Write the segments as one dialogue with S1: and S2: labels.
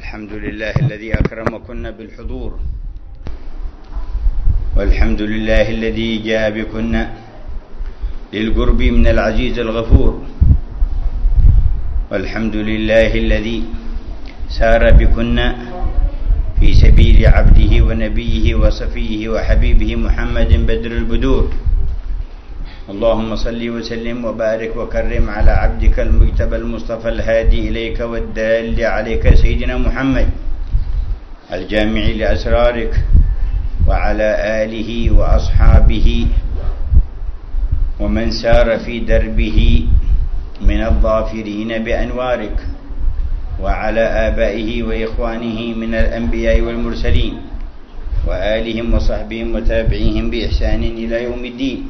S1: الحمد لله الذي أكرمكن بالحضور، والحمد لله الذي جاء بكن للقرب من العزيز الغفور، والحمد لله الذي سار بكن في سبيل عبده ونبيه وصفيه وحبيبه محمد بدر البدور. اللهم صل وسلم وبارك وكرم على عبدك المجتبى المصطفى الهادي إليك والدال عليك سيدنا محمد الجامع لأسرارك، وعلى آله وأصحابه ومن سار في دربه من الظافرين بأنوارك، وعلى آبائه وإخوانه من الأنبياء والمرسلين، وآلهم وصحبهم وتابعيهم بإحسان إلى يوم الدين،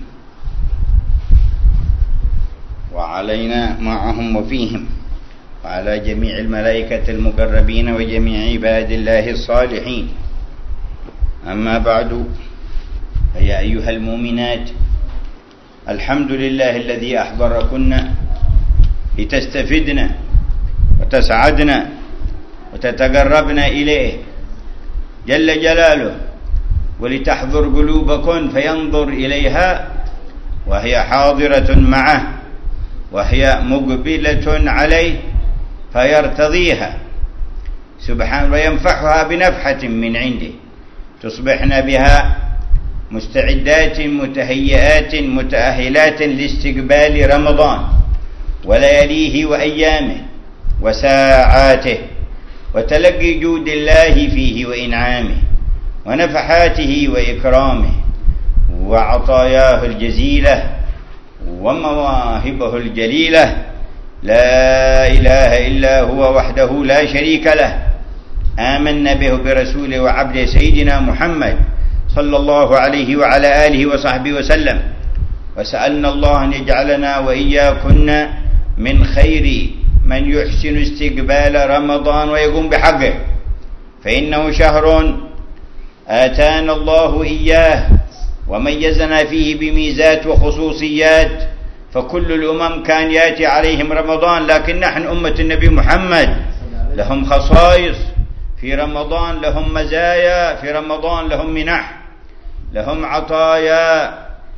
S1: وعلينا معهم وفيهم، وعلى جميع الملائكة المقربين وجميع عباد الله الصالحين. أما بعد، فيا أيها المؤمنات، الحمد لله الذي أحضركن لتستفدن وتسعدن وتتقربن إليه جل جلاله، ولتحضر قلوبكن فينظر إليها وهي حاضرة معه، وهي مقبلة عليه فيرتضيها سبحانه وينفحها بنفحة من عنده، تصبحن بها مستعدات متهيئات متأهلات لاستقبال رمضان ولياليه وأيامه وساعاته، وتلقي جود الله فيه وإنعامه ونفحاته وإكرامه وعطاياه الجزيلة ومواهبه الجليلة. لا إله إلا هو وحده لا شريك له، آمنا به برسوله وعبده سيدنا محمد صلى الله عليه وعلى آله وصحبه وسلم، وسألنا الله أن يجعلنا وإياكن من خير من يحسن استقبال رمضان ويقوم بحقه، فإنه شهر آتانا الله إياه وميزنا فيه بميزات وخصوصيات، فكل الأمم كان يأتي عليهم رمضان، لكن نحن أمة النبي محمد لهم خصائص في رمضان، لهم مزايا في رمضان، لهم منح، لهم عطايا،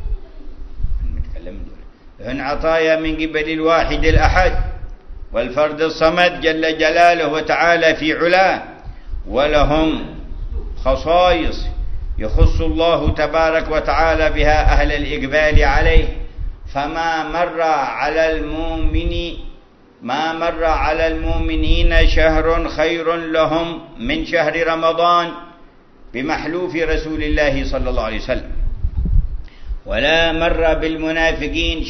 S1: لهم عطايا من قبل الواحد الأحد والفرد الصمد جل جلاله وتعالى في علاه، ولهم خصائص يخص الله تبارك وتعالى بها أهل الإقبال عليه. فما مر على المؤمنين شهر خير لهم من شهر رمضان بمحلوف رسول الله صلى الله عليه وسلم، ولا مر بالمنافقين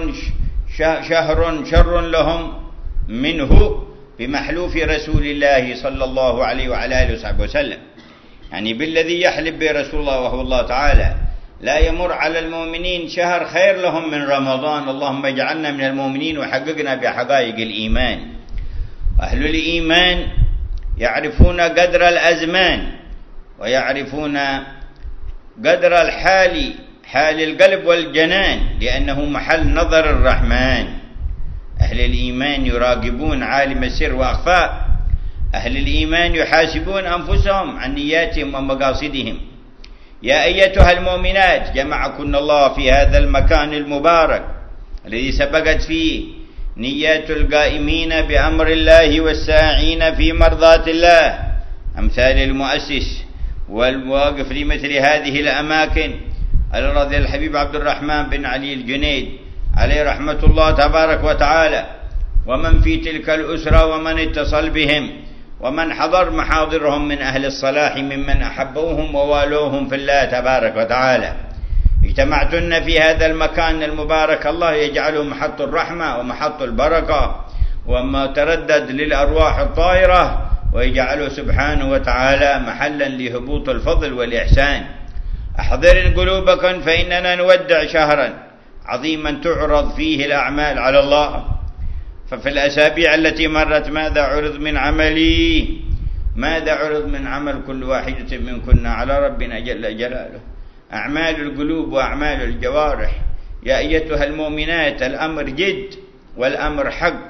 S1: شهر شر لهم منه بمحلوف رسول الله صلى الله عليه وعلى آله وصحبه وسلم، يعني بالذي يحلف به رسول الله وهو الله تعالى. لا يمر على المؤمنين شهر خير لهم من رمضان. اللهم اجعلنا من المؤمنين وحققنا بحقائق الإيمان. أهل الإيمان يعرفون قدر الأزمان، ويعرفون قدر الحال، حال القلب والجنان، لأنه محل نظر الرحمن. أهل الإيمان يراقبون عالم السر وأخفاء، أهل الإيمان يحاسبون أنفسهم عن نياتهم ومقاصدهم. يا أيتها المؤمنات، جمعكن الله في هذا المكان المبارك الذي سبقت فيه نيات القائمين بأمر الله والساعين في مرضاة الله، أمثال المؤسس والواقف لمثل هذه الأماكن الرضي الحبيب عبد الرحمن بن علي الجنيد عليه رحمة الله تبارك وتعالى، ومن في تلك الأسرة ومن اتصل بهم ومن حضر محاضرهم من أهل الصلاح ممن أحبوهم ووالوهم في الله تبارك وتعالى. اجتمعتن في هذا المكان المبارك، الله يجعله محط الرحمة ومحط البركة وما تردد للأرواح الطائرة، ويجعله سبحانه وتعالى محلا لهبوط الفضل والإحسان. أحضر قلوبكم فإننا نودع شهرا عظيما تعرض فيه الأعمال على الله. ففي الأسابيع التي مرت ماذا عرض من عملي؟ ماذا عرض من عمل كل واحدة منكن على ربنا جل جلاله؟ أعمال القلوب وأعمال الجوارح. يا أيتها المؤمنات، الأمر جد والأمر حق،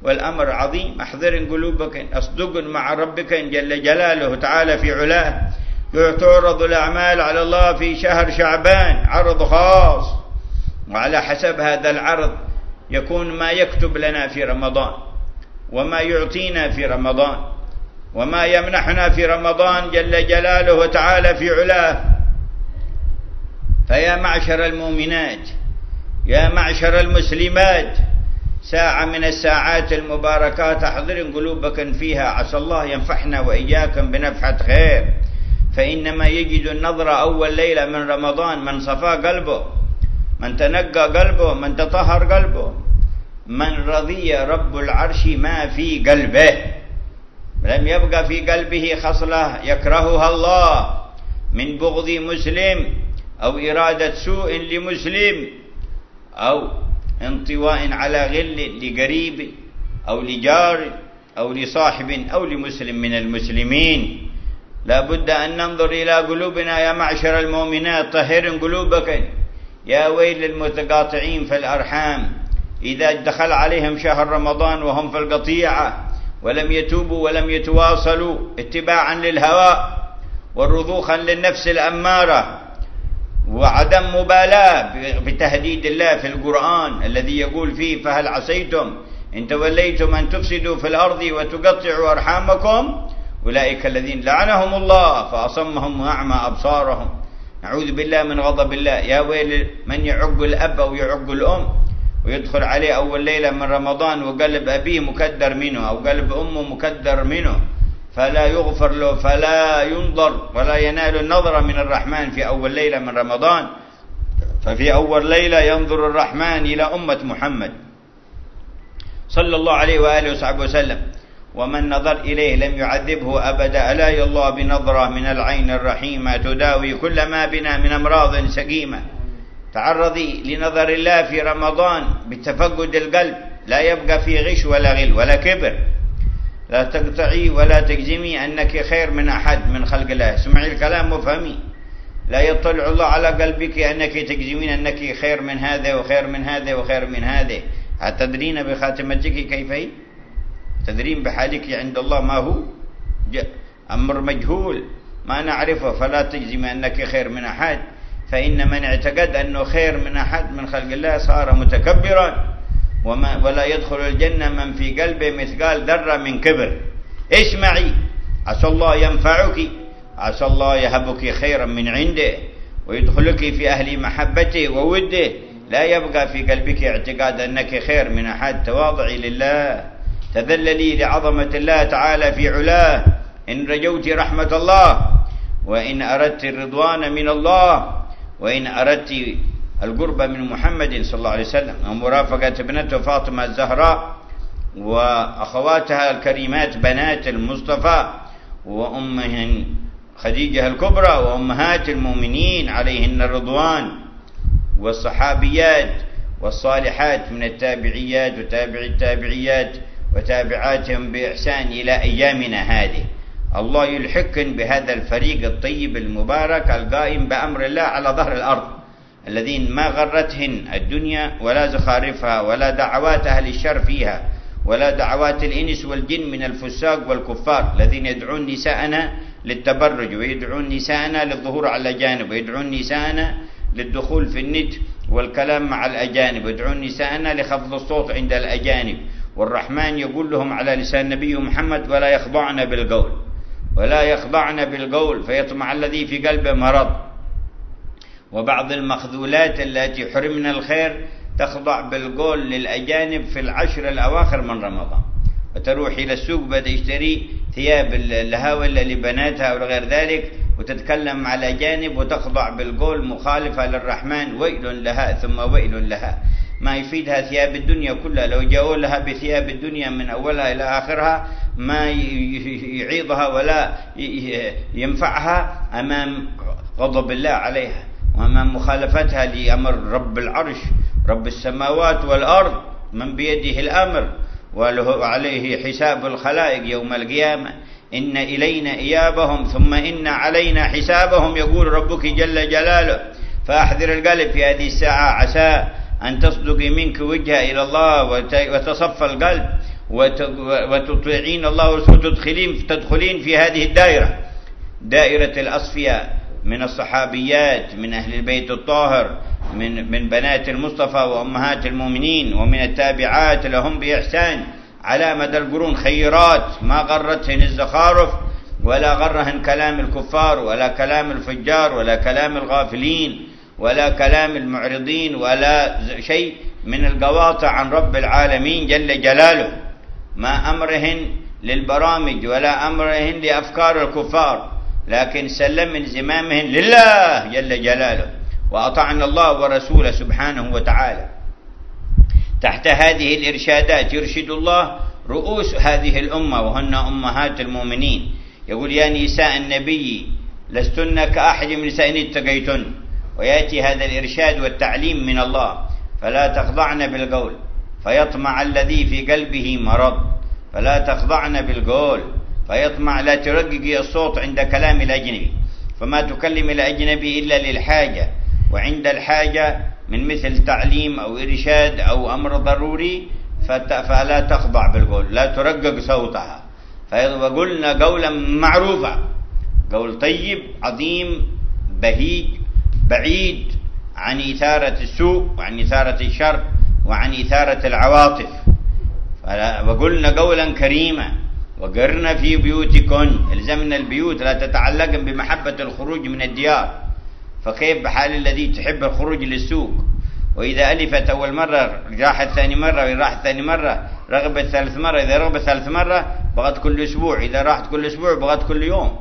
S1: والأمر عظيم. أحضر قلوبك، أصدق مع ربك جل جلاله تعالى في علاه. تعرض الأعمال على الله في شهر شعبان عرض خاص، وعلى حسب هذا العرض يكون ما يكتب لنا في رمضان، وما يعطينا في رمضان، وما يمنحنا في رمضان جل جلاله وتعالى في علاه. فيا معشر المؤمنات، يا معشر المسلمات، ساعة من الساعات المباركات أحضرن قلوبكم فيها، عسى الله ينفحنا وإياكم بنفحة خير. فإنما يجد النظرة أول ليلة من رمضان من صفى قلبه، من تنقى قلبه، من تطهر قلبه، من رضي رب العرش ما في قلبه، لم يبقى في قلبه خصلة يكرهها الله من بغض مسلم أو إرادة سوء لمسلم أو انطواء على غل لقريب أو لجار أو لصاحب أو لمسلم من المسلمين. لا بد أن ننظر إلى قلوبنا يا معشر المؤمنات. طهرن قلوبكم. يا ويل المتقاطعين في الأرحام إذا دخل عليهم شهر رمضان وهم في القطيعة ولم يتوبوا ولم يتواصلوا اتباعا للهواء والرضوخا للنفس الأمارة وعدم مبالاة بتهديد الله في القرآن الذي يقول فيه: فهل عسيتم إن توليتم أن تفسدوا في الأرض وتقطعوا أرحامكم أولئك الذين لعنهم الله فأصمهم وأعمى أبصارهم. نعوذ بالله من غضب الله. يا ويل من يعق الأب أو يعق الأم ويدخل عليه أول ليلة من رمضان وقلب أبيه مكدر منه أو قلب أمه مكدر منه، فلا يغفر له، فلا ينظر ولا ينال النظرة من الرحمن في أول ليلة من رمضان. ففي أول ليلة ينظر الرحمن إلى أمة محمد صلى الله عليه وآله وصحبه وسلم، ومن نظر إليه لم يعذبه أبدا. ألا الله بنظرة من العين الرحيمة تداوي كل ما بنا من أمراض سقيمة. تعرضي لنظر الله في رمضان بتفقد القلب، لا يبقى في غش ولا غل ولا كبر. لا تقطعي ولا تجزمي أنك خير من أحد من خلق الله. اسمعي الكلام وفهمي. لا يطلع الله على قلبك أنك تجزمين أنك خير من هذا وخير من هذا وخير من هذا. أتدرين بخاتمتك كيف هي؟ تدرين بحالك عند الله ما هو؟ أمر مجهول ما نعرفه. فلا تجزمي أنك خير من أحد، فإن من اعتقد أنه خير من أحد من خلق الله صار متكبرا، ولا يدخل الجنة من في قلبه مثقال ذرة من كبر. اسمعي، عسى الله ينفعك، عسى الله يهبك خيرا من عنده ويدخلك في أهل محبته ووده. لا يبقى في قلبك اعتقاد أنك خير من أحد. تواضعي لله، تذللي لعظمة الله تعالى في علاه. إن رجوت رحمة الله، وإن أردت الرضوان من الله، وإن أردت القرب من محمد صلى الله عليه وسلم ومرافقة ابنته فاطمة الزهراء وأخواتها الكريمات بنات المصطفى وأمهن خديجة الكبرى وأمهات المؤمنين عليهن الرضوان، والصحابيات والصالحات من التابعيات وتابع التابعيات وتابعاتهم بإحسان إلى أيامنا هذه. الله يلحقن بهذا الفريق الطيب المبارك القائم بأمر الله على ظهر الأرض، الذين ما غرتهن الدنيا ولا زخارفها ولا دعوات أهل الشر فيها ولا دعوات الإنس والجن من الفساق والكفار الذين يدعون نساءنا للتبرج ويدعون نساءنا للظهور على الأجانب ويدعون نساءنا للدخول في النت والكلام مع الأجانب ويدعون نساءنا لخفض الصوت عند الأجانب. والرحمن يقول لهم على لسان نبي محمد: ولا يخضعن بالقول، ولا يخضعن بالقول فيطمع الذي في قلبه مرض. وبعض المخذولات التي حرمنا الخير تخضع بالقول للأجانب في العشر الأواخر من رمضان، وتروح إلى السوق بتشتري ثياب الهاولة لبناتها وغير ذلك وتتكلم مع الأجانب وتخضع بالقول مخالفة للرحمن. ويل لها ثم ويل لها. ما يفيدها ثياب الدنيا كلها، لو جاءوا لها بثياب الدنيا من أولها إلى آخرها ما يعيضها ولا ينفعها أمام غضب الله عليها وأمام مخالفتها لأمر رب العرش رب السماوات والأرض من بيده الأمر وله عليه حساب الخلائق يوم القيامة. إن إلينا إيابهم ثم إن علينا حسابهم، يقول ربك جل جلاله. فأحذر القلب في هذه الساعة، عسى أن تصدق منك وجهة إلى الله وتصفى القلب وتطيعين الله ورسوله تدخلين في هذه الدائرة، دائرة الأصفياء من الصحابيات، من أهل البيت الطاهر، من بنات المصطفى وأمهات المؤمنين، ومن التابعات لهم بإحسان على مدى القرون، خيرات ما غرتهن الزخارف ولا غرهن كلام الكفار ولا كلام الفجار ولا كلام الغافلين ولا كلام المعرضين ولا شيء من القواطع عن رب العالمين جل جلاله. ما أمرهن للبرامج ولا أمرهن لأفكار الكفار، لكن سلم من زمامهن لله جل جلاله، وأطعنا الله ورسوله سبحانه وتعالى. تحت هذه الإرشادات يرشد الله رؤوس هذه الأمة وهن أمهات المؤمنين. يقول: يا نساء النبي لستن كأحد من نساء اتقيتن. ويأتي هذا الإرشاد والتعليم من الله: فلا تخضعن بالقول فيطمع الذي في قلبه مرض. فلا تخضعن بالقول فيطمع، لا ترققي الصوت عند كلام الأجنبي، فما تكلم الأجنبي إلا للحاجة، وعند الحاجة من مثل تعليم أو إرشاد أو أمر ضروري فلا تخضع بالقول، لا ترقق صوتها. وقلنا قولا معروفا، قول طيب عظيم بهيج بعيد عن إثارة السوء وعن إثارة الشر وعن إثارة العواطف. وقلنا قولا كريما: وقرن في بيوتكن، الزمنا البيوت، لا تتعلقن بمحبة الخروج من الديار. فكيف بحال الذي تحب الخروج للسوق، وإذا ألفت أول مرة راحت ثاني مرة، وإذا راحت ثاني مرة رغبت ثالث مرة، إذا رغبت ثالث مرة بغت كل أسبوع، إذا راحت كل أسبوع بغت كل يوم،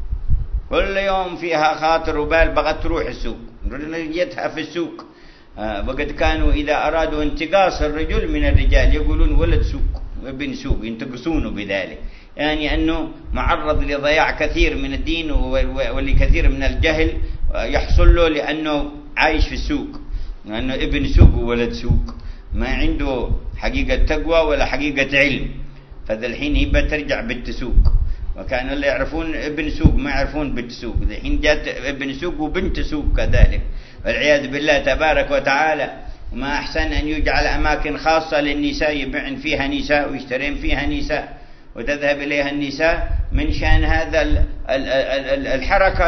S1: كل يوم فيها خاطر وبال بغت تروح السوق، رجيتها في السوق. وقد كانوا إذا أرادوا انتقاص الرجل من الرجال يقولون ولد سوق وابن سوق، ينتقصونه بذلك، يعني أنه معرض لضياع كثير من الدين ولكثير من الجهل يحصل له لأنه عايش في السوق، لأنه ابن سوق وولد سوق، ما عنده حقيقة تقوى ولا حقيقة علم. فذا الحين هي بترجع بنت سوق، وكانوا اللي يعرفون ابن سوق ما يعرفون بنت سوق، الحين جات ابن سوق وبنت سوق كذلك، والعياذ بالله تبارك وتعالى. وما أحسن أن يجعل أماكن خاصة للنساء يبيعن فيها نساء ويشترين فيها نساء وتذهب إليها النساء من شأن هذا الحركة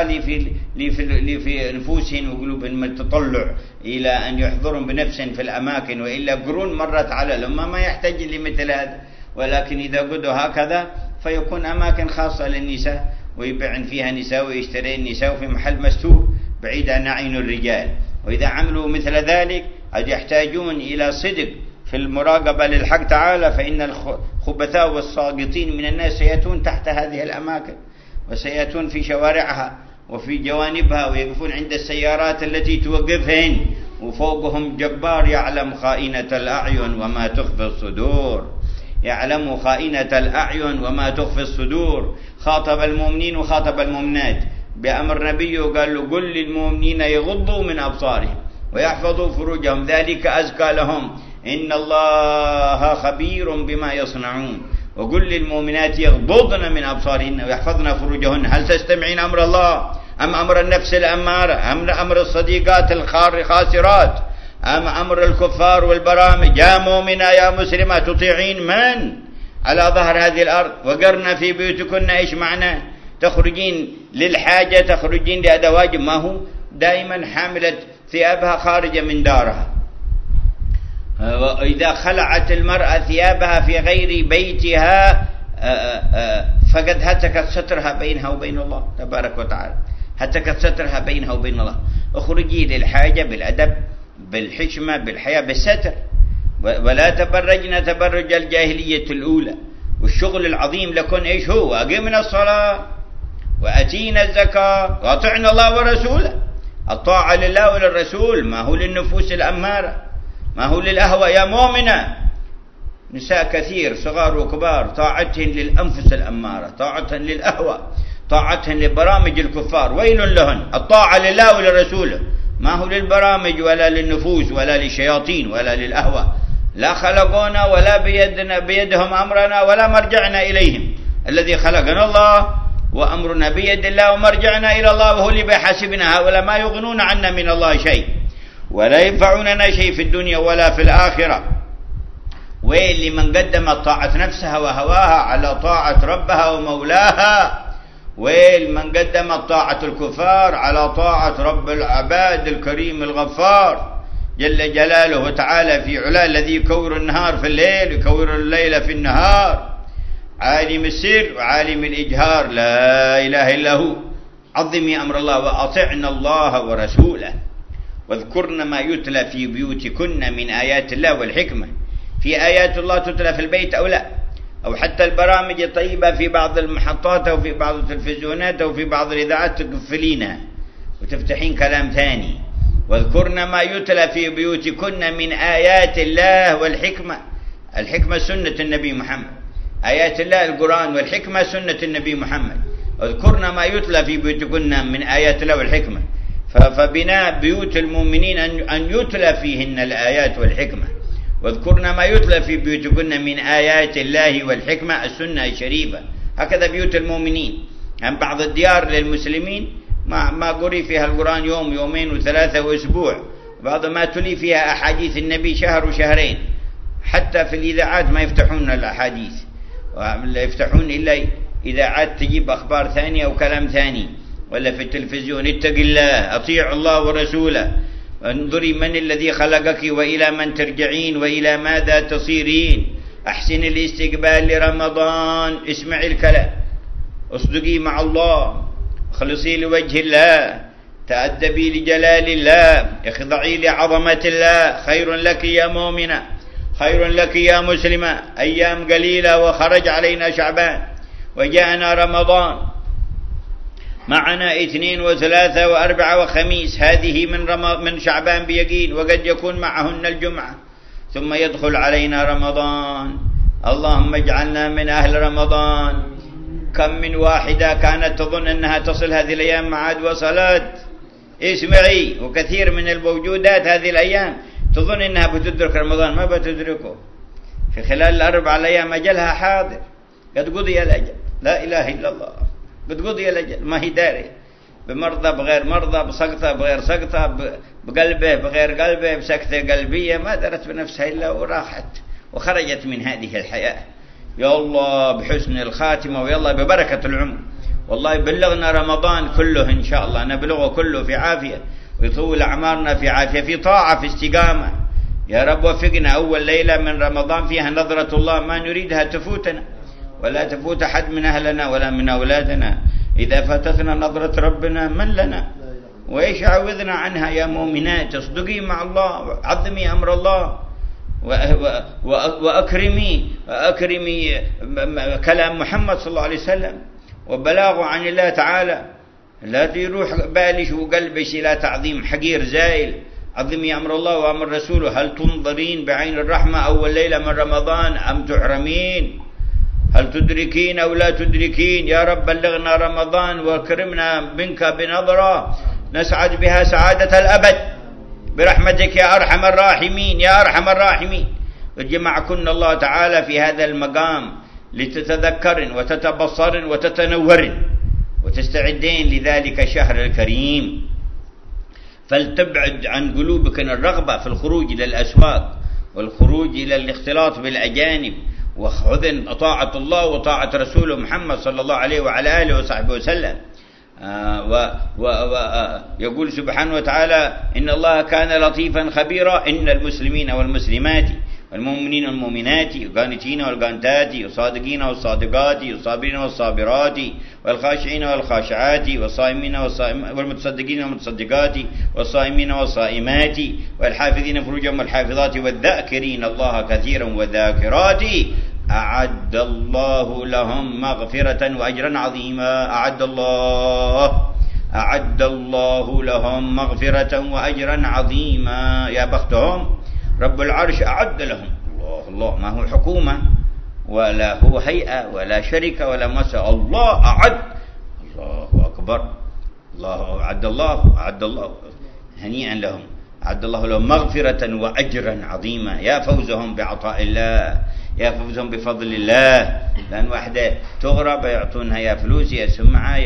S1: اللي في نفوسهم وقلوبهم من التطلع إلى أن يحضرون بنفس في الأماكن، وإلا قرون مرت على الأمة ما يحتاج لمثل هذا. ولكن إذا قدوا هكذا فيكون أماكن خاصة للنساء ويبيعن فيها نساء ويشترين نساء في محل مستور بعيد عن عين الرجال. وإذا عملوا مثل ذلك قد يحتاجون إلى صدق في المراقبة للحق تعالى، فإن الخبثاء والساقطين من الناس سيأتون تحت هذه الأماكن، وسيأتون في شوارعها وفي جوانبها، ويقفون عند السيارات التي توقفهن، وفوقهم جبار يعلم خائنة الأعين وما تخفي الصدور، يعلم خائنة الأعين وما تخفي الصدور. خاطب المؤمنين وخاطب المؤمنات بأمر نبيه وقال له: قل للمؤمنين يغضوا من أبصارهم ويحفظوا فروجهم ذلك أزكى لهم إن الله خبير بما يصنعون. وقل للمؤمنات يغضضن من أبصارهن ويحفظن فروجهن. هل تستمعين أمر الله أم أمر النفس الأمارة أم أمر الصديقات الخاسرات أم أمر الكفار والبرامج؟ يا مؤمنة يا مسلمة تطيعين من على ظهر هذه الأرض؟ وقرن في بيوتكن. إيش معنى؟ تخرجين للحاجة، تخرجين لأدواج، ما هو دائما حاملة ثيابها خارجة من دارها. وإذا خلعت المرأة ثيابها في غير بيتها فقد هتكت سترها بينها وبين الله تبارك وتعالى، هتكت سترها بينها وبين الله. اخرجي للحاجة بالأدب بالحشمة بالحياة بالستر، ولا تبرجن تبرج الجاهلية الأولى. والشغل العظيم لكن إيش هو؟ أقمنا الصلاة وأتينا الزكاة وأطعنا الله ورسوله. الطاعة لله وللرسول، ما هو للنفوس الأمارة، ما هو للأهوى. يا مؤمنة نساء كثير صغار وكبار طاعتهن للأنفس الأمارة، طاعتهن للأهوى، طاعتهن لبرامج الكفار، ويل لهن. الطاعة لله وللرسول، ما هو للبرامج ولا للنفوس ولا للشياطين ولا للأهوى. لا خلقونا ولا بيدهم أمرنا ولا مرجعنا إليهم. الذي خلقنا الله وأمرنا بيد الله ومرجعنا إلى الله، وهو اللي بيحاسبنا. هؤلاء ما يغنون عنا من الله شيء ولا ينفعوننا شيء في الدنيا ولا في الآخرة. ويل لمن قدمت طاعة نفسها وهواها على طاعة ربها ومولاها، ويل من قدمت طاعة الكفار على طاعة رب العباد الكريم الغفار جل جلاله وتعالى في علاه، الذي يكور النهار في الليل ويكور الليل في النهار، عالم السر وعالم الإجهار، لا إله إلا هو. عظمي أمر الله وأطعنا الله ورسوله، واذكرن ما يتلى في بيوتكن من آيات الله والحكمة. في آيات الله تتلى في البيت أو لا، أو حتى البرامج الطيبة في بعض المحطات أو في بعض التلفزيونات أو في بعض الإذاعات تقفلينها وتفتحين كلام ثاني. واذكرن ما يتلى في بيوتكن من آيات الله والحكمة. الحكمة سنة النبي محمد، آيات الله القرآن، والحكمة سنة النبي محمد. واذكرن ما يتلى في بيوتكن من آيات الله والحكمة، فبناء بيوت المؤمنين أن يتلى فيهن الآيات والحكمة. واذكرن ما يتلى في بيوتكن من آيات الله والحكمة، السنة الشريفة. هكذا بيوت المؤمنين. عن بعض الديار للمسلمين ما قري فيها القرآن يوم يومين وثلاثة وأسبوع، بعض ما تلي فيها أحاديث النبي شهر وشهرين. حتى في الإذاعات ما يفتحون الأحاديث، لا يفتحون إلا إذاعات تجيب أخبار ثانية وكلام ثاني. ولا في التلفزيون اتق الله، أطيع الله ورسوله، انظري من الذي خلقك وإلى من ترجعين وإلى ماذا تصيرين، أحسن الاستقبال لرمضان، اسمعي الكلام، اصدقي مع الله، اخلصي لوجه الله، تأدبي لجلال الله، اخضعي لعظمة الله. خير لك يا مؤمنة، خير لك يا مسلمة. أيام قليلة وخرج علينا شعبان وجاءنا رمضان، معنا 2 و3 و4 وخميس، هذه من شعبان بيقين، وقد يكون معهن الجمعة، ثم يدخل علينا رمضان. اللهم اجعلنا من أهل رمضان. كم من واحدة كانت تظن أنها تصل هذه الأيام معاد وصلت، اسمعي، وكثير من الموجودات هذه الأيام تظن أنها بتدرك رمضان، ما بتدركه. في خلال ال4 أيام أجلها حاضر، قد قضي الأجل، لا إله إلا الله، قد قضي الأجل، ما هي داري، بمرضى بغير مرضى، بسقطة بغير سقطة، بقلبه بغير قلبه، بسكتة قلبية، ما درت بنفسها إلا وراحت وخرجت من هذه الحياة. يا الله بحسن الخاتمة، ويا الله ببركة العمر. والله بلغنا رمضان كله إن شاء الله، نبلغه كله في عافية، ويطول أعمارنا في عافية، في طاعة، في استقامة. يا رب وفقنا أول ليلة من رمضان فيها نظرة الله ما نريدها تفوتنا، ولا تفوت أحد من أهلنا ولا من أولادنا. إذا فاتتنا نظرة ربنا من لنا، وإيش عوذنا عنها يا مؤمنات. اصدقي مع الله، عظمي أمر الله، وأكرمي كلام محمد صلى الله عليه وسلم وبلاغه عن الله تعالى. لا يروح بالش وقلبش إلى تعظيم حقير زائل. عظمي أمر الله وأمر رسوله. هل تنظرين بعين الرحمة أول ليلة من رمضان أم تحرمين؟ هل تدركين أو لا تدركين؟ يا رب بلغنا رمضان وكرمنا منك بنظرة نسعد بها سعادة الأبد برحمتك يا أرحم الراحمين، يا أرحم الراحمين. وجمعكن الله تعالى في هذا المقام لتتذكرن وتتبصرن وتتنورن وتستعدين لذلك الشهر الكريم. فلتبعد عن قلوبكن الرغبة في الخروج إلى الأسواق والخروج إلى الاختلاط بالأجانب، وخذن طاعة الله وطاعة رسوله محمد صلى الله عليه وعلى آله وصحبه وسلم. يقول سبحانه وتعالى: إن الله كان لطيفا خبيرا. إن المسلمين والمسلمات والمؤمنين والمؤمنات والقانتين والقانتات والصادقين والصادقات والصابرين والصابرات والخاشعين والخاشعات والصائمين والمتصدقين والمتصدقات والصائمين والصائمات والحافظين فروجهم والحافظات والذاكرين الله كثيرا والذاكرات أعد الله لهم مغفرة وأجرا عظيما. أعد الله لهم مغفرة وأجرا عظيما. يا بختهم، رب العرش أعد لهم. الله ما هو حكومة ولا هو هيئة ولا شركة ولا مسا، الله أعد. الله أكبر. الله أعد الله هنيئا لهم. أعد الله لهم مغفرة وأجرا عظيما. يا فوزهم بعطاء الله، يا فوزهم بفضل الله. لأن واحدة تغرب يعطونها يا فلوس يا سمعة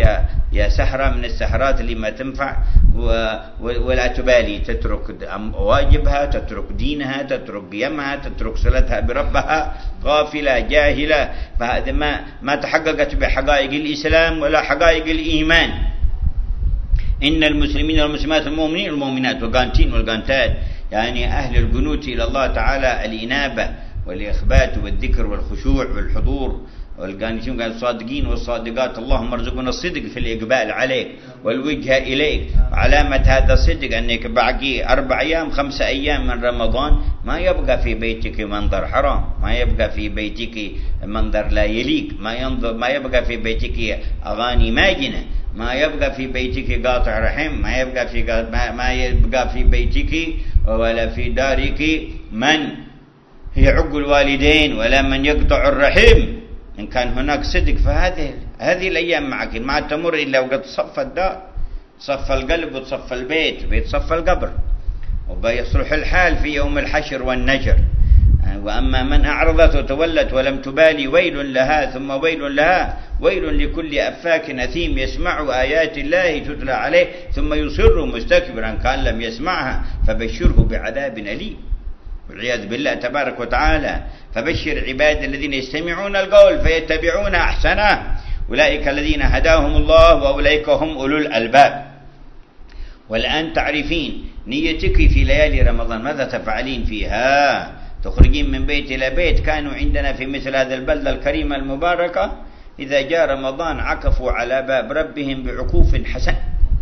S1: يا سحرة من السحرات اللي ما تنفع ولا تبالي، تترك واجبها، تترك دينها، تترك قيمها، تترك صلتها بربها، غافلة جاهلة. فهذا ما تحققت بحقائق الإسلام ولا حقائق الإيمان. إن المسلمين والمسلمات المؤمنين والمؤمنات والقانتين والقانتات، يعني أهل القنوت إلى الله تعالى، الإنابة والإخبات والذكر والخشوع والحضور، والقانتين الصادقين والصادقات. اللهم ارزقنا الصدق في الإقبال عليك والوجهة إليك. علامة هذا الصدق أنك باقي 4 أيام 5 أيام من رمضان ما يبقى في بيتك منظر حرام، ما يبقى في بيتك منظر لا يليق، ما يبقى في بيتك أغاني ماجنة، ما يبقى في بيتك قاطع رحم، ما يبقى في بيتك ولا في دارك من يعق الوالدين ولا من يقطع الرحم. إن كان هناك صدق فهذه الأيام معك ما تمر إلا وقد صف الدار، صف القلب وتصف البيت، بيتصف القبر، وبيصلح الحال في يوم الحشر والنشر. وأما من أعرضت وتولت ولم تبالي ويل لها ثم ويل لها، ويل لكل أفاك أثيم يسمع آيات الله تتلى عليه ثم يصر مستكبرا كأن لم يسمعها فبشره بعذاب أليم والعياذ بالله تبارك وتعالى. فبشر عباد الذين يستمعون القول فيتبعون أحسنه، أولئك الذين هداهم الله وأولئك هم أولو الألباب. والآن تعرفين نيتك في ليالي رمضان، ماذا تفعلين فيها؟ تخرجين من بيت إلى بيت. كانوا عندنا في مثل هذا البلدة الكريمة المباركة إذا جاء رمضان عكفوا على باب ربهم بعكوف حسن،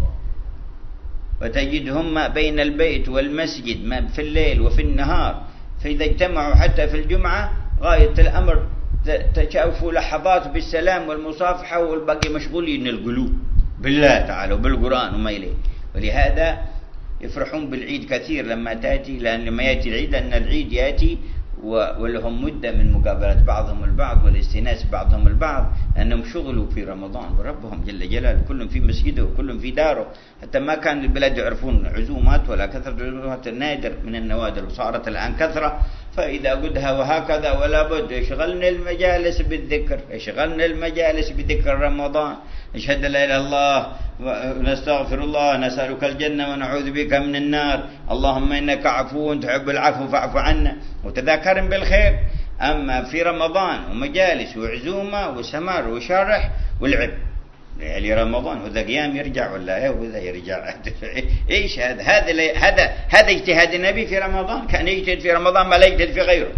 S1: وتجدهم بين البيت والمسجد في الليل وفي النهار. فإذا اجتمعوا حتى في الجمعة غاية الأمر تشافوا لحظات بالسلام والمصافحة، والباقي مشغولين القلوب بالله تعالى وبالقرآن وما إليه. ولهذا يفرحون بالعيد كثير لما تأتي، لأن لما يأتي العيد أن العيد يأتي ولهم مدة من مقابلة بعضهم البعض والاستئناس بعضهم البعض، أنهم شغلوا في رمضان بربهم جل جلاله، كلهم في مسجده وكلهم في داره. حتى ما كان البلاد يعرفون عزومات ولا كثرة عزومات، النادر من النوادر، وصارت الآن كثرة. فإذا قدها وهكذا ولا بد يشغلنا المجالس بالذكر، يشغلنا المجالس بذكر رمضان. نشهد لا إله إلا الله ونستغفر الله، نسألك الجنة ونعوذ بك من النار، اللهم إنك عفو تحب العفو فاعف عنا، وتذاكر بالخير. أما في رمضان ومجالس وعزومة وسمر وشرح والعب ليالي رمضان، وذا قيام يرجع ولا وذا يرجع ايش هذا اجتهاد النبي في رمضان. كان يجتهد في رمضان ما لا يجتهد في غيره،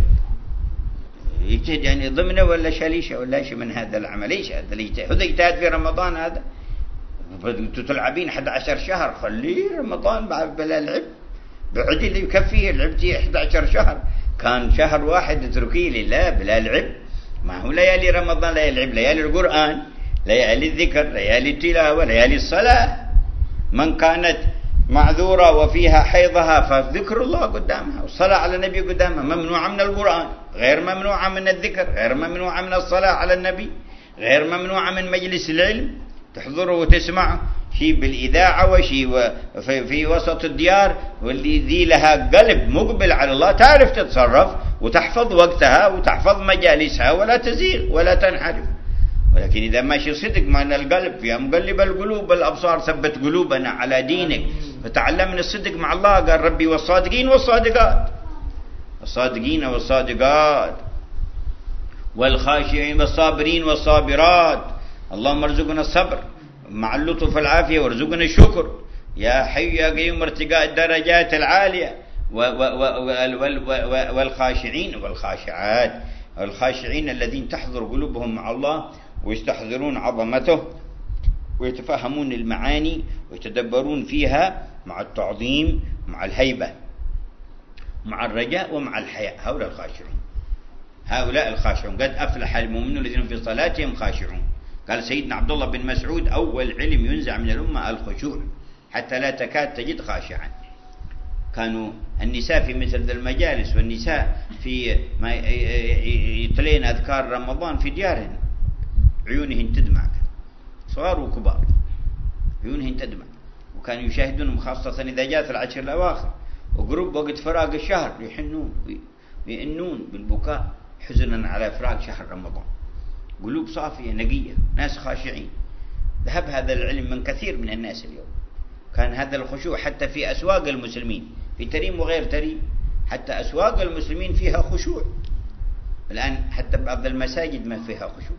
S1: يجتهد يعني ضمنه ولا شليشه ولا شيء من هذا العمل. ايش هذا الاجتهاد؟ هذا اجتهاد في رمضان. هذا انتم تلعبين 11 شهر، خليه رمضان بلا العب، بعد اللي يكفيه العبتي 11 شهر. كان شهر واحد اتركيه لله بلا العب. ما هو ليالي رمضان ليالي العب، ليالي القرآن، ليالي الذكر، ليالي التلاوة، ليالي الصلاة. من كانت معذورة وفيها حيضها فذكر الله قدامها والصلاة على النبي قدامها. ممنوعة من القرآن، غير ممنوعة من الذكر، غير ممنوعة من الصلاة على النبي، غير ممنوعة من مجلس العلم تحضره وتسمعه، شيء بالإذاعة وشيء في وسط الديار. واللي ذي لها قلب مقبل على الله تعرف تتصرف وتحفظ وقتها وتحفظ مجالسها ولا تزيغ ولا تنحرف. ولكن إذا ماشي صدق معنى القلب فيها مقلب القلوب والأبصار، ثبت قلوبنا على دينك. فتعلمنا الصدق مع الله. قال ربي والصادقين والصادقات، الصادقين والصادقات، والخاشعين والصابرين والصابرات. اللهم ارزقنا الصبر مع اللطف والعافية، وارزقنا الشكر يا حي يا قيوم، ارتقاء الدرجات العالية. والخاشعين والخاشعات، الخاشعين الذين تحضر قلوبهم مع الله ويستحضرون عظمته ويتفهمون المعاني ويتدبرون فيها مع التعظيم مع الهيبة مع الرجاء ومع الحياء. هؤلاء الخاشعون، هؤلاء الخاشعون. قد أفلح المؤمنون الذين في صلاتهم خاشعون. قال سيدنا عبد الله بن مسعود أول علم ينزع من الأمة الخشوع، حتى لا تكاد تجد خاشعا. كانوا النساء في مثل المجالس، والنساء في ما يتلين أذكار رمضان في ديارهن، عيونهن تدمع، صغار وكبار عيونهن تدمع. وكانوا يشاهدونهم خاصة إذا جاءت العشر الأواخر وقرب وقت فراق الشهر، يحنون ويئنون بالبكاء حزنا على فراق شهر رمضان. قلوب صافية نقية، ناس خاشعين. ذهب هذا العلم من كثير من الناس اليوم. كان هذا الخشوع حتى في أسواق المسلمين، في تريم وغير تريم، حتى أسواق المسلمين فيها خشوع. الآن حتى بعض المساجد ما فيها خشوع.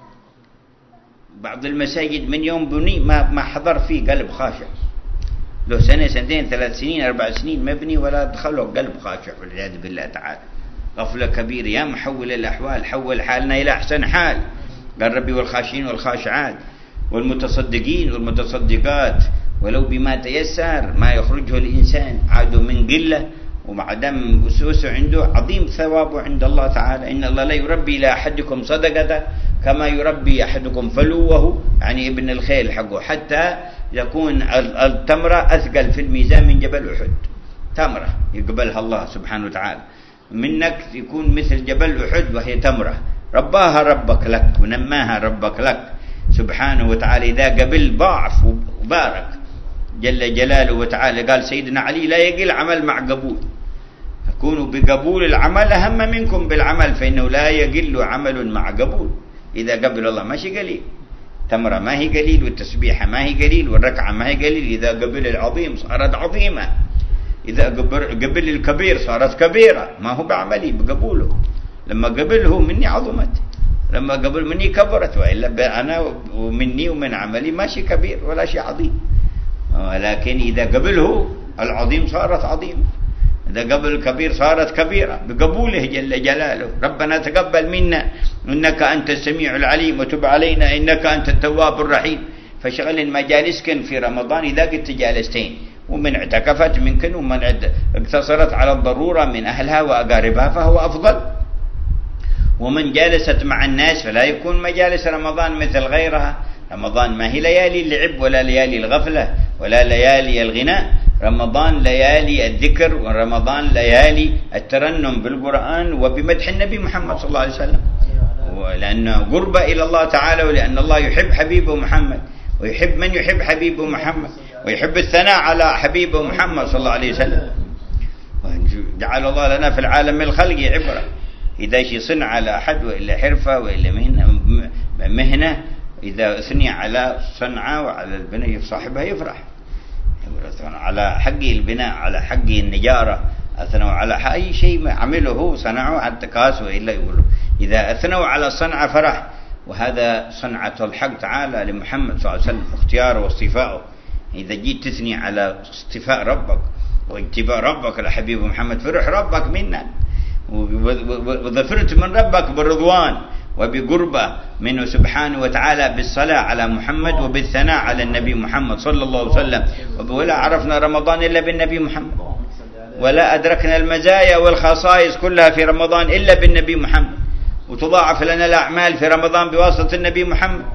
S1: بعض المساجد من يوم بني ما حضر فيه قلب خاشع، له سنة سنتين 3 سنين 4 سنين مبني ولا دخله قلب خاشع والعياذ بالله تعالى. غفلة كبيرة. يا محول الأحوال حول حالنا إلى أحسن حال. قال ربي والخاشعين والخاشعات والمتصدقين والمتصدقات ولو بما تيسر ما يخرجه الإنسان عاد من قلة، ومع دم أسوسه عنده عظيم ثوابه عند الله تعالى. إن الله لا يربي إلى أحدكم صدقة كما يربي أحدكم فلوه، يعني ابن الخيل حقه، حتى يكون التمرة أثقل في الميزان من جبل أحد. تمرة يقبلها الله سبحانه وتعالى منك يكون مثل جبل أحد، وهي تمرة رباها ربك لك ونماها ربك لك سبحانه وتعالى. إذا قبل ضاعف وبارك جل جلاله وتعالى. قال سيدنا علي لا يقل عمل مع قبول، فكونوا بقبول العمل أهم منكم بالعمل، فإنه لا يقل عمل مع قبول. إذا قبل الله ماشي قليل، تمرة ما هي قليل، والتسبيحة ما هي قليل، والركعة ما هي قليل. إذا قبل العظيم صارت عظيمة، إذا قبل الكبير صارت كبيرة. ما هو بعملي بقبوله. لما قبله مني عظمت، لما قبل مني كبرت، وإلا أنا ومني ومن عملي ماشي كبير ولا شيء عظيم. ولكن إذا قبله العظيم صارت عظيمة، إذا قبل الكبير صارت كبيرة بقبوله جل جلاله. ربنا تقبل منا إنك أنت السميع العليم وتب علينا إنك أنت التواب الرحيم. فشغل مجالسكن في رمضان إذا قلت جالستين، ومن اعتكفت منكن ومن اقتصرت على الضرورة من أهلها وأقاربها فهو أفضل. ومن جالست مع الناس فلا يكون مجالس رمضان مثل غيرها. رمضان ما هي ليالي اللعب ولا ليالي الغفلة ولا ليالي الغناء. رمضان ليالي الذكر، ورمضان ليالي الترنم بالقرآن وبمدح النبي محمد صلى الله عليه وسلم، لأنه قربة إلى الله تعالى، ولأن الله يحب حبيبه محمد، ويحب من يحب حبيبه محمد، ويحب الثناء على حبيبه محمد صلى الله عليه وسلم. جعل الله لنا في العالم الخلق عبرة. إذا شيء صنع على أحد وإلا حرفة وإلا مهنة، إذا أثني على صنعة وعلى البناء صاحبها يفرح. على حق البناء، على حق النجارة أثنوا على أي شيء عمله صنعوا حتى كاسوا إلا يقولوا. إذا أثنوا على الصنعة فرح. وهذا صنعة الحق تعالى لمحمد صلى الله عليه وسلم، اختياره واصطفاؤه. إذا جيت تثني على اصطفاء ربك واتباع ربك لحبيب محمد فرح ربك منا، وظفرت من ربك بالرضوان وبقربة منه سبحانه وتعالى بالصلاة على محمد وبالثناء على النبي محمد صلى الله عليه وسلم. ولا عرفنا رمضان إلا بالنبي محمد، ولا أدركنا المزايا والخصائص كلها في رمضان إلا بالنبي محمد. وتضاعف لنا الأعمال في رمضان بواسطة النبي محمد.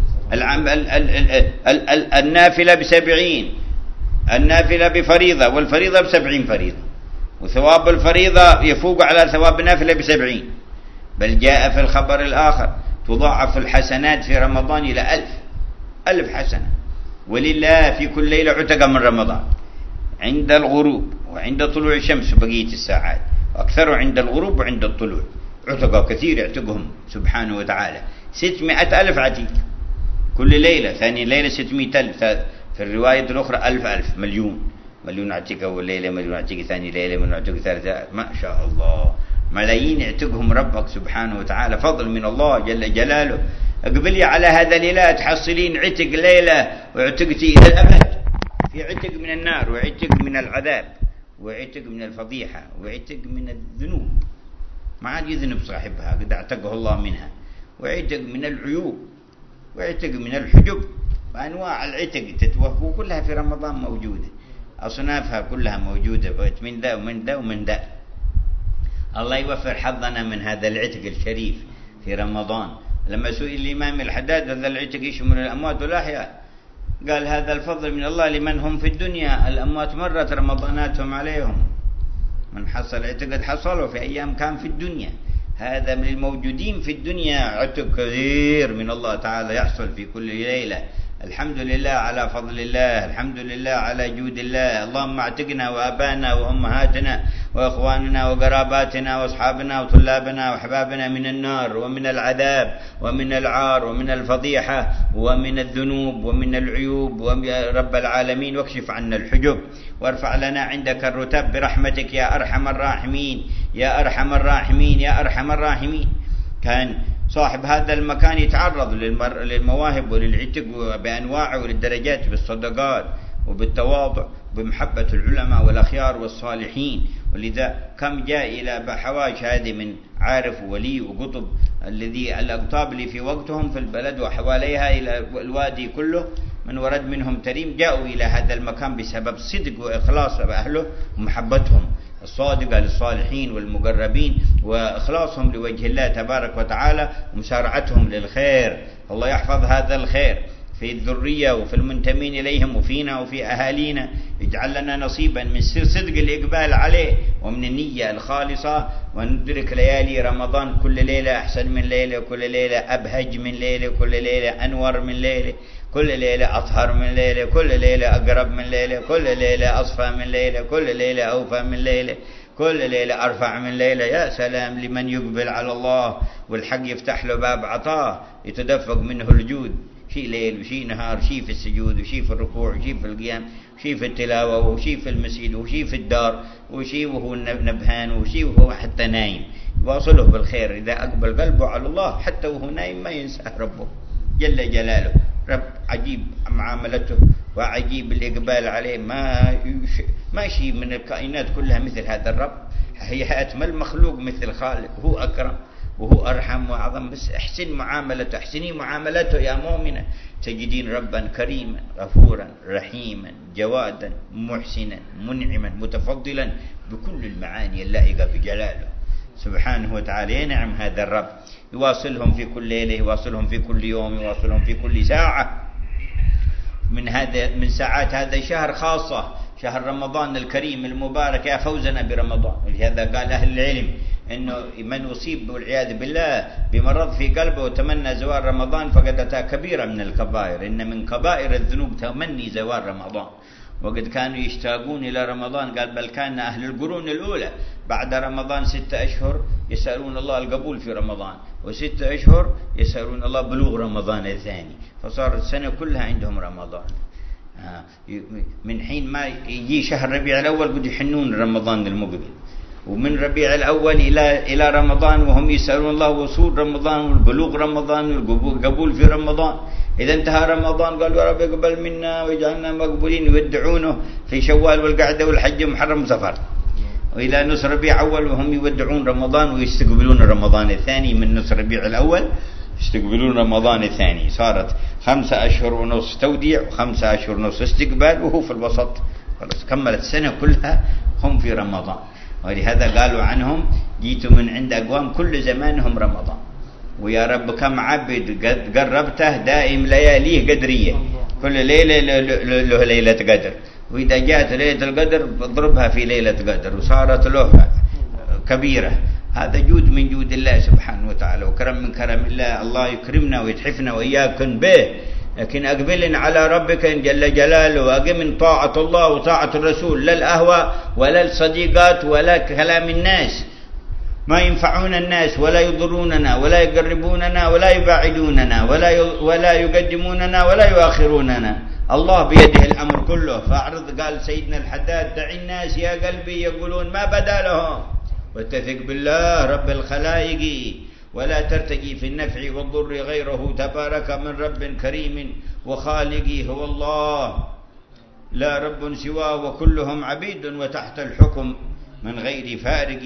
S1: النافلة ب70، النافلة بفريضة، والفريضة ب70 فريضة، وثواب الفريضة يفوق على ثواب النافلة ب70. بل جاء في الخبر الآخر تضاعف الحسنات في رمضان إلى 1000 حسنة. ولله في كل ليلة عتق من رمضان عند الغروب وعند طلوع الشمس وبقية الساعات، وأكثر عند الغروب وعند الطلوع. عتق كثير يعتقهم سبحانه وتعالى. 600,000 عتيق كل ليلة. ثاني ليلة 600,000. في الرواية الأخرى 1000 مليون عتيق أول ليلة، مليون عتيق ثاني ليلة، مليون عتيق ثالثة. ما شاء الله ملايين يعتقهم ربك سبحانه وتعالى، فضل من الله جل جلاله. اقبلي على هذا الليلة تحصلين عتق ليلة وعتقتي إلى الأبد. في عتق من النار، وعتق من العذاب، وعتق من الفضيحة، وعتق من الذنوب ما عاد يذنب صاحبها قد اعتقه الله منها، وعتق من العيوب، وعتق من الحجب. وأنواع العتق تتوفوا كلها في رمضان موجودة، أصنافها كلها موجودة، من ذا ومن ذا ومن ذا. الله يوفر حظنا من هذا العتق الشريف في رمضان. لما سئل الإمام الحداد هذا العتق يشمل الأموات والأحياء، قال هذا الفضل من الله لمن هم في الدنيا، الأموات مرت رمضاناتهم عليهم، من حصل عتق قد حصلوا في أيام كان في الدنيا. هذا من الموجودين في الدنيا عتق كثير من الله تعالى يحصل في كل ليلة الحمد لله على فضل الله، الحمد لله على جود الله. اللهم اعتقنا وآبائنا وأمهاتنا وإخواننا وقراباتنا وأصحابنا وطلابنا وأحبابنا من النار ومن العذاب ومن العار ومن الفضيحة ومن الذنوب ومن العيوب رب العالمين. واكشف عنا الحجب وارفع لنا عندك الرتب برحمتك يا أرحم الراحمين يا أرحم الراحمين يا أرحم الراحمين. كان صاحب هذا المكان يتعرض للمواهب وللعتق بأنواعه وللدرجات بالصدقات وبالتواضع بمحبة العلماء والأخيار والصالحين. ولذا كم جاء إلى بحواش هذه من عارف وولي وقطب الذي الأقطاب اللي في وقتهم في البلد وحواليها إلى الوادي كله من ورد منهم تريم جاءوا إلى هذا المكان بسبب صدق وإخلاص أهله ومحبتهم الصادقة للصالحين والمقربين وإخلاصهم لوجه الله تبارك وتعالى ومسارعتهم للخير. الله يحفظ هذا الخير في الذرية وفي المنتمين إليهم وفينا وفي أهالينا. يجعل لنا نصيبا من صدق الإقبال عليه ومن النية الخالصة، وندرك ليالي رمضان كل ليلة أحسن من ليلة، كل ليلة أبهج من ليلة، كل ليلة أنور من ليلة، كل ليلة أطهر من ليلة، كل ليلة أقرب من ليلة، كل ليلة أصفى من ليلة، كل ليلة أوفى من ليلة، كل ليلة أرفع من ليلة. يا سلام لمن يقبل على الله والحق يفتح له باب عطاه يتدفق منه الجود، شي ليل وشي نهار، شي في السجود وشي في الركوع وشي في القيام وشي في التلاوة وشي في المسجد وشي في الدار وشي وهو نبهان وشي وهو حتى نايم. واصله بالخير إذا أقبل قلبه على الله حتى وهو نايم ما ينساه ربه جل جلاله. رب عجيب معاملته وعجيب الإقبال عليه، ما شيء من الكائنات كلها مثل هذا الرب. هيهات ما المخلوق مثل خالق، هو أكرم وهو أرحم وأعظم. بس احسن معاملته، احسني معاملته يا مؤمنة، تجدين ربا كريما غفورا رحيما جوادا محسنا منعما متفضلا بكل المعاني اللائقة بجلاله سبحانه وتعالى. ينعم هذا الرب، يواصلهم في كل ليلة، يواصلهم في كل يوم، يواصلهم في كل ساعة من ساعات هذا الشهر، خاصة شهر رمضان الكريم المبارك. يا فوزنا برمضان. ولهذا قال أهل العلم إنه من أصيب والعياذ بالله بمرض في قلبه وتمنى زوال رمضان فقد أتى كبيرة من الكبائر. إن من كبائر الذنوب تمني زوال رمضان. وقد كانوا يشتاقون إلى رمضان، قال بل كان أهل القرون الأولى بعد رمضان 6 أشهر يسألون الله القبول في رمضان، و6 أشهر يسألون الله بلوغ رمضان الثاني، فصار السنة كلها عندهم رمضان. من حين ما يجي شهر ربيع الأول قد يحنون رمضان المقبل، ومن ربيع الأول إلى رمضان وهم يسألون الله وصول رمضان والبلوغ رمضان والقبول في رمضان. إذا انتهى رمضان قالوا يا رب اقبل منا واجعلنا مقبولين، يودعونه في شوال والقعدة والحج محرم وسفر. وإلى نص ربيع أول وهم يودعون رمضان ويستقبلون رمضان الثاني. من نص ربيع الأول يستقبلون رمضان الثاني. صارت 5 أشهر ونص توديع و5 أشهر ونص استقبال، وهو في الوسط خلاص كملت السنة كلها هم في رمضان. ولهذا قالوا عنهم جيتوا من عند أقوام كل زمانهم رمضان. ويا رب كم عبد قربته دائم لياليه قدرية، كل ليلة له ليلة قدر، وإذا جاءت ليلة القدر اضربها في ليلة قدر وصارت له كبيرة. هذا جود من جود الله سبحانه وتعالى وكرم من كرم الله. الله يكرمنا ويتحفنا وإياكم به. لكن أقبلن على ربك جل جلاله وأقم طاعة الله وطاعة الرسول، لا الأهواء ولا الصديقات ولا كلام الناس. ما ينفعون الناس ولا يضروننا ولا يقربوننا ولا يباعدوننا ولا يقدموننا ولا يؤخروننا. الله بيده الأمر كله. فأعرض قال سيدنا الحداد دع الناس يا قلبي يقولون ما بدا لهم، واتثق بالله رب الخلائق ولا ترتجي في النفع والضر غيره تبارك من رب كريم وخالقي هو الله لا رب سواه وكلهم عبيد وتحت الحكم من غير فارق.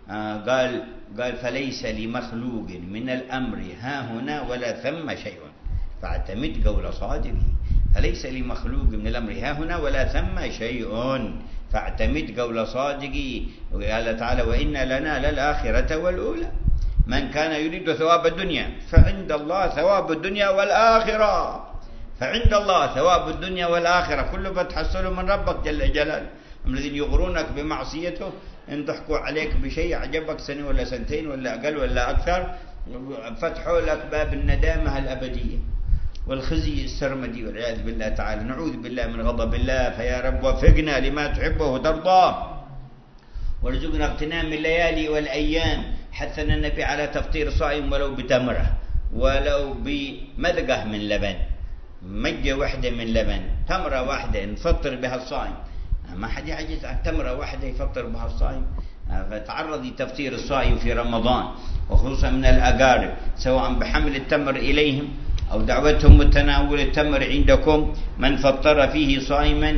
S1: قال فليس لمخلوق من الأمر ها هنا ولا ثم شيء فاعتمد قول صادق. فليس لمخلوق من الأمر ها هنا ولا ثم شيء فاعتمد قول صادق. وقال تعالى وإن لنا للآخرة والأولى. من كان يريد ثواب الدنيا فعند الله ثواب الدنيا والآخرة. فعند الله ثواب الدنيا والآخرة كله بتحصله من ربك جل جلاله. الذين يغرونك بمعصيته إن ضحكوا عليك بشيء عجبك سنة ولا سنتين ولا أقل ولا أكثر فتحوا لك باب الندامة الأبدية. والخزي السرمدي والعياذ بالله تعالى. نعوذ بالله من غضب الله. فيا رب وفقنا لما تحبه وترضاه، وارزقنا اغتنام الليالي والأيام. حثنا النبي على تفطير صائم ولو بتمرة، ولو بمذقة من لبن، مجة واحدة من لبن، تمرة واحدة نفطر بها الصائم. ما حد يعجز عن تمرة واحدة يفطر بها الصائم. فتعرضي تفطير الصائم في رمضان، وخصوصا من الأقارب، سواء بحمل التمر إليهم أو دعوتهم وتناول التمر عندكم. من فطر فيه صائما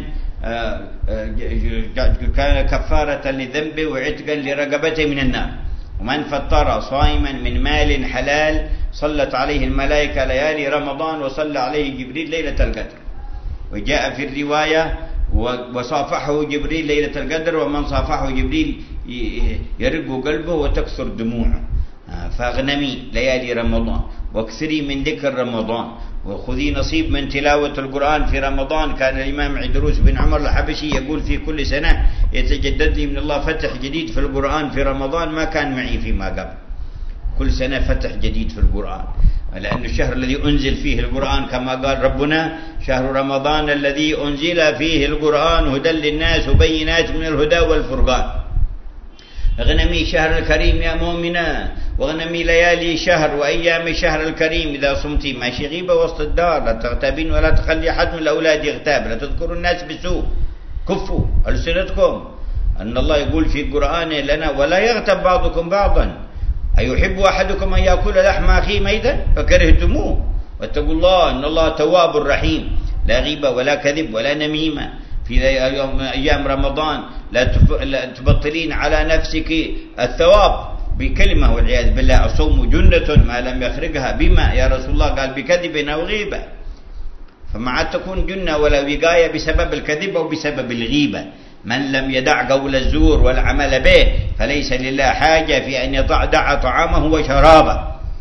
S1: كان كفارة لذنبه وعتقا لرقبته من النار. ومن فطر صائما من مال حلال صلت عليه الملائكة ليالي رمضان، وصلى عليه جبريل ليلة القدر. وجاء في الرواية وصافحه جبريل ليلة القدر، ومن صافحه جبريل يرق قلبه وتكثر دموعه. فاغنمي ليالي رمضان، واكثري من ذكر رمضان، وخذي نصيب من تلاوة القرآن في رمضان. كان الإمام عيدروس بن عمر الحبشي يقول في كل سنة يتجدد لي من الله فتح جديد في القرآن في رمضان ما كان معي فيما قبل. كل سنة فتح جديد في القرآن، لأن الشهر الذي أنزل فيه القرآن كما قال ربنا: شهر رمضان الذي أنزل فيه القرآن هدى للناس وبينات من الهدى والفرقان. اغنمي شهر الكريم يا مؤمنة، واغنمي ليالي شهر وأيام شهر الكريم. إذا صمتي ماشي غيبة وسط الدار، لا تغتابين ولا تخلي حد من الأولاد يغتاب، لا تذكروا الناس بسوء، كفوا ألسنتكم. أن الله يقول في القرآن لنا: ولا يغتب بعضكم بعضا، أيحب أحدكم أن يأكل لحم أخيه ميتا فكرهتموه، واتقوا الله إن الله تواب رحيم. لا غيبة ولا كذب ولا نميمة في أيام رمضان. لا تبطلين على نفسك الثواب بكلمة، والعياذ بالله. الصوم جنة ما لم يخرجها بما، يا رسول الله قال بكذب أو غيبة، فما عاد تكون جنة ولا وقاية بسبب الكذب أو بسبب الغيبة. من لم يدع قول الزور والعمل به فليس لله حاجة في أن يدع طعامه وشرابه.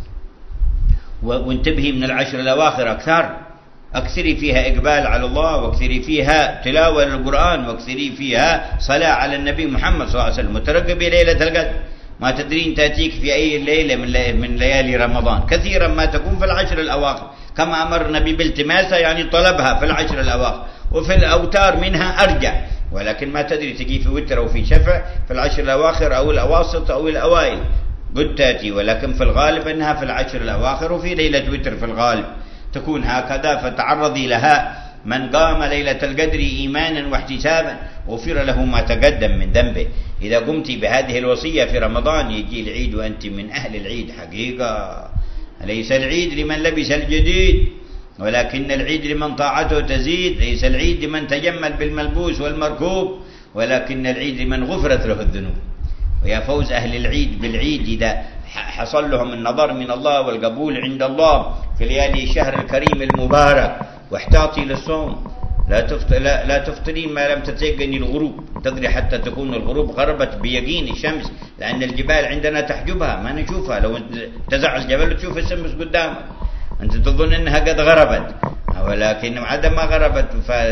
S1: وانتبهي من العشر الأواخر أكثري فيها إقبال على الله، واكثري فيها تلاوة للقرآن، واكثري فيها صلاة على النبي محمد صلى الله عليه وسلم. وترقبي ليلة القدر، ما تدرين تأتيك في أي ليلة من ليالي رمضان. كثيرا ما تكون في العشر الأواخر، كما أمر النبي بالتماسها، يعني طلبها في العشر الأواخر، وفي الأوتار منها أرجع. ولكن ما تدري تجي في وتر أو في شفع في العشر الأواخر أو الأواسط أو الأوائل، قد تأتي. ولكن في الغالب أنها في العشر الأواخر، وفي ليلة وتر في الغالب تكون هكذا. فتعرضي لها. من قام ليلة القدر إيمانا واحتسابا غفر له ما تقدم من ذنبه. إذا قمت بهذه الوصية في رمضان يجي العيد وأنت من أهل العيد حقيقة. ليس العيد لمن لبس الجديد، ولكن العيد لمن طاعته تزيد. ليس العيد لمن تجمل بالملبوس والمركوب، ولكن العيد لمن غفرت له الذنوب. ويا فوز أهل العيد بالعيد إذا حصل لهم النظر من الله والقبول عند الله في ليالي الشهر الكريم المبارك. واحتاطي للصوم، لا تفطرين ما لم تتيقني الغروب. تدري حتى تكون الغروب غربت بيقين الشمس، لأن الجبال عندنا تحجبها ما نشوفها. لو تزع الجبل تشوف الشمس قدامك، أنت تظن أنها قد غربت، ولكن عدم ما غربت.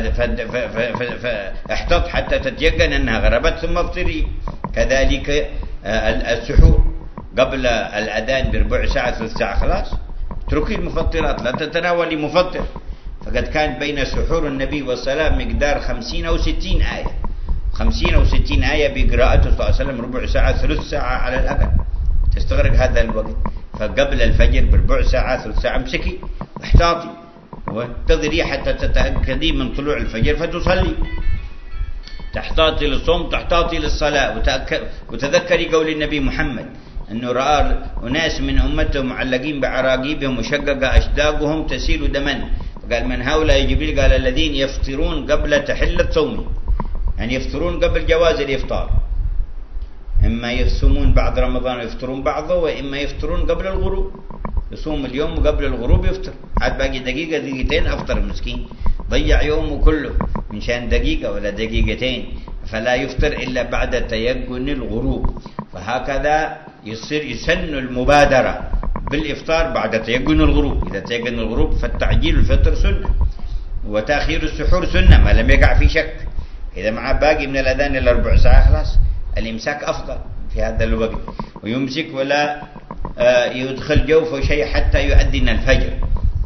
S1: فاحتط حتى تتيقن أنها غربت ثم افطري. كذلك السحور قبل الأذان بربع ساعة 3 ساعة خلاص اتركي المفطرات، لا تتناولي مفطر. فقد كان بين سحور النبي والصلاة مقدار 50 أو 60 آية، 50 أو 60 آية بقراءته صلى الله عليه وسلم، ربع ساعة 3 ساعة على الأقل تستغرق هذا الوقت. فقبل الفجر بربع ساعة 3 ساعة امسكي واحتاطي، وانتظري حتى تتأكدي من طلوع الفجر فتصلي. تحتاطي للصوم، تحتاطي للصلاة. وتذكري قول النبي محمد أنه رأى أناس من أمته معلقين بعراقيبهم مشققة أشداقهم تسيل دما، فقال: من هؤلاء؟ جبريل قال: الذين يفطرون قبل تحلة صومهم، يعني يفطرون قبل جواز الإفطار. إما يصومون بعد رمضان ويفطرون بعضه، وإما يفطرون قبل الغروب، يصوم اليوم وقبل الغروب يفطر. عاد باقي دقيقة دقيقتين أفطر مسكين، ضيع يومه كله من شان دقيقة ولا دقيقتين. فلا يفطر إلا بعد تيقن الغروب. فهكذا يسن المبادرة بالإفطار بعد تيقن الغروب. إذا تيقن الغروب فالتعجيل الفطر سنة، وتأخير السحور سنة ما لم يقع في شك. إذا معه باقي من الأذان إلى ربع ساعة خلاص الإمساك أفضل في هذا الوقت. ويمسك ولا يدخل جوفه شيء حتى يؤذن الفجر.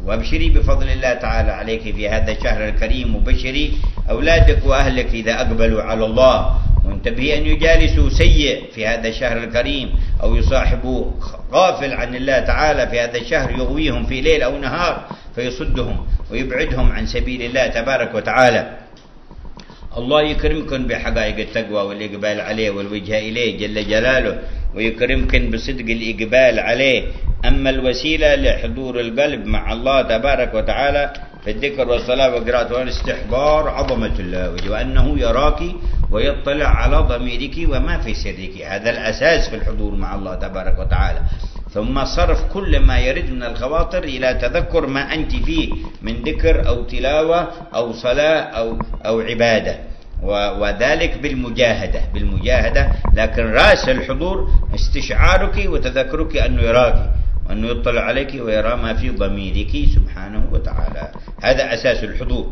S1: وابشري بفضل الله تعالى عليك في هذا الشهر الكريم، وبشري أولادك وأهلك إذا أقبلوا على الله، وانتبهي أن يجالسوا سيء في هذا الشهر الكريم أو يصاحبوا غافل عن الله تعالى في هذا الشهر، يغويهم في ليل أو نهار فيصدهم ويبعدهم عن سبيل الله تبارك وتعالى. الله يكرمكم بحقائق التقوى والإقبال عليه والوجهة إليه جل جلاله، ويكرمكم بصدق الإقبال عليه. أما الوسيلة لحضور القلب مع الله تبارك وتعالى في الذكر والصلاة وقراءة والاستحضار عظمة الله، وأنه يراك ويطلع على ضميرك وما في سرك، هذا الأساس في الحضور مع الله تبارك وتعالى. ثم صرف كل ما يرد من الخواطر إلى تذكر ما أنت فيه من ذكر أو تلاوة أو صلاة أو عبادة، وذلك بالمجاهدة. لكن رأس الحضور استشعارك وتذكرك أنه يراك وأنه يطلع عليك ويرى ما في ضميرك سبحانه وتعالى، هذا أساس الحضور.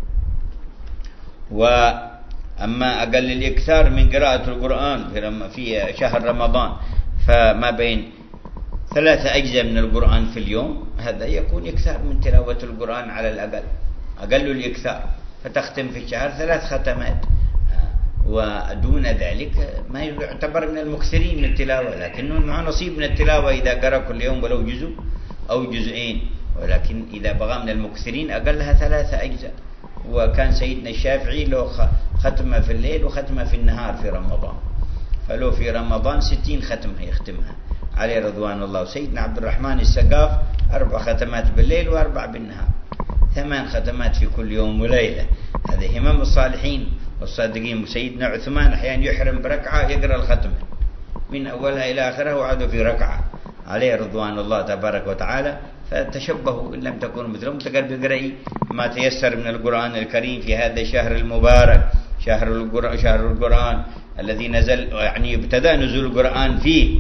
S1: وأما أقل الإكثار من قراءة القرآن في شهر رمضان، فما بين 3 أجزاء من القرآن في اليوم، هذا يكون إكثار من تلاوة القرآن على الأقل، أقل الإكثار، فتختم في الشهر 3 ختمات، ودون ذلك ما يعتبر من المكثرين من التلاوة، لكنه معه نصيب من التلاوة إذا قرأ كل يوم ولو جزء أو جزئين، ولكن إذا بغى من المكثرين أقلها 3 أجزاء. وكان سيدنا الشافعي له ختمة في الليل وختمة في النهار في رمضان، فلو في رمضان 60 ختمة يختمها عليه رضوان الله. سيدنا عبد الرحمن السقاف 4 ختمات بالليل و4 بالنهار، 8 ختمات في كل يوم وليلة. هذا همم الصالحين والصادقين. وسيدنا عثمان أحيانا يحرم بركعة يقرأ الختمة من أولها إلى آخرها وعادوا في ركعة عليه رضوان الله تبارك وتعالى. فتشبهوا إن لم تكونوا مثلهم، تقرب اقرأي ما تيسر من القرآن الكريم في هذا الشهر المبارك، شهر القرآن الذي نزل، يعني ابتدأ نزول القرآن فيه.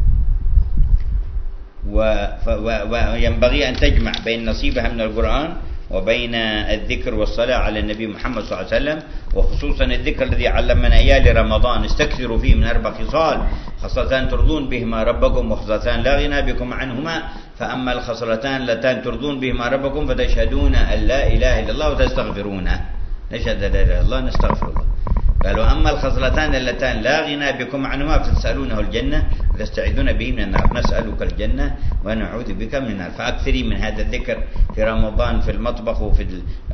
S1: وينبغي أن تجمع بين نصيبها من القرآن وبين الذكر والصلاة على النبي محمد صلى الله عليه وسلم، وخصوصا الذكر الذي علمنا إياه لرمضان. استكثروا فيه من 4 خصال: خصلتان ترضون بهما ربكم، وخصلتان لا غنى بكم عنهما. فأما الخصلتان اللتان ترضون بهما ربكم فتشهدون أن لا إله إلا الله وتستغفرونه، نشهد لا إله إلا الله نستغفر الله. قالوا أما الخصلتان اللتان لا غنى بكم عنهما فتسألونه الجنة وتستعيذون به من النار. نسألك الجنة ونعوذ بك من النار. فأكثري من هذا الذكر في رمضان، في المطبخ وفي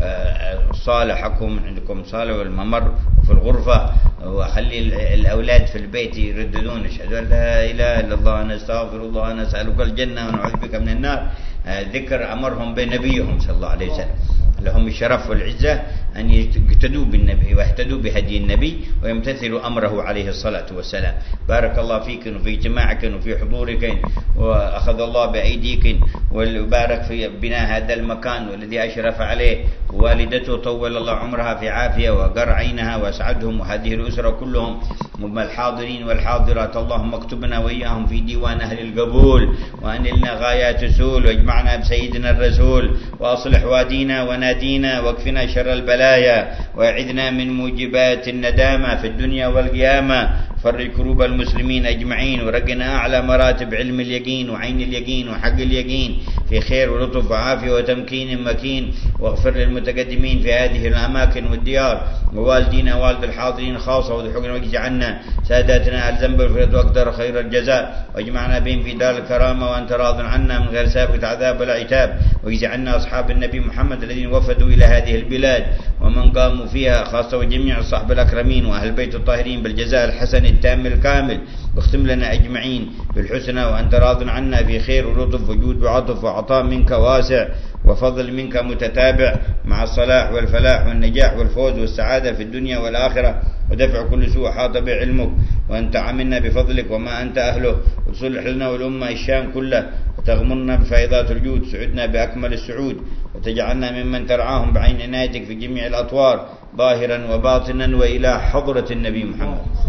S1: الصالة حقكم، عندكم صالة والممر وفي الغرفة، وخلي الأولاد في البيت يرددون أشهد أن لا إله إلا الله نستغفر الله نسألك الجنة ونعوذ بك من النار. ذكر أمرهم بنبيهم صلى الله عليه وسلم، لهم الشرف والعزة أن يقتدوا بالنبي ويهتدوا بهدي النبي ويمتثلوا أمره عليه الصلاة والسلام. بارك الله فيكم وفي اجتماعكم وفي حضوركم، وأخذ الله بأيديكم، وبارك في بناء هذا المكان والذي أشرف عليه. والدته طول الله عمرها في عافية وقر عينها وأسعدهم، وهذه الأسرة كلهم هم الحاضرين والحاضرات. اللهم اكتبنا وإياهم في ديوان أهل القبول، وأنلنا غايات السول، واجمعنا بسيدنا الرسول، وأصلح وادينا ونادينا، واكفنا شر البلايا، وأعذنا من موجبات الندامة في الدنيا والقيامة. فرج كروب المسلمين أجمعين، ورقنا أعلى مراتب علم اليقين وعين اليقين وحق اليقين في خير ولطف وعافية وتمكين مكين. واغفر للمتقدمين في هذه الأماكن والديار، ووالدينا والد الحاضرين خاصة، وذحقنا واجعلنا ساداتنا الذنب والفرد واقدر خير الجزاء، واجمعنا بهم في دار الكرامة وأنت راض عنا من غير سابقة عذاب ولا عتاب. واجعلنا أصحاب النبي محمد الذين وفدوا إلى هذه البلاد ومن قاموا فيها خاصة، وجميع الصحب الأكرمين وأهل البيت الطاهرين بالجزاء الحسن التام الكامل. واختم لنا أجمعين بالحسنى وأنت راض عنا في خير ولطف وجود وعطف وعطاء منك واسع وفضل منك متتابع، مع الصلاح والفلاح والنجاح والفوز والسعادة في الدنيا والآخرة، ودفع كل سوء حاط بعلمك، وأنت عملنا بفضلك وما أنت أهله، وتصلح لنا والأمة الشام كله، وتغمرنا بفيضات الجود، سعدنا بأكمل السعود، وتجعلنا ممن ترعاهم بعين عنايتك في جميع الأطوار ظاهرا وباطنا، وإلى حضرة النبي محمد.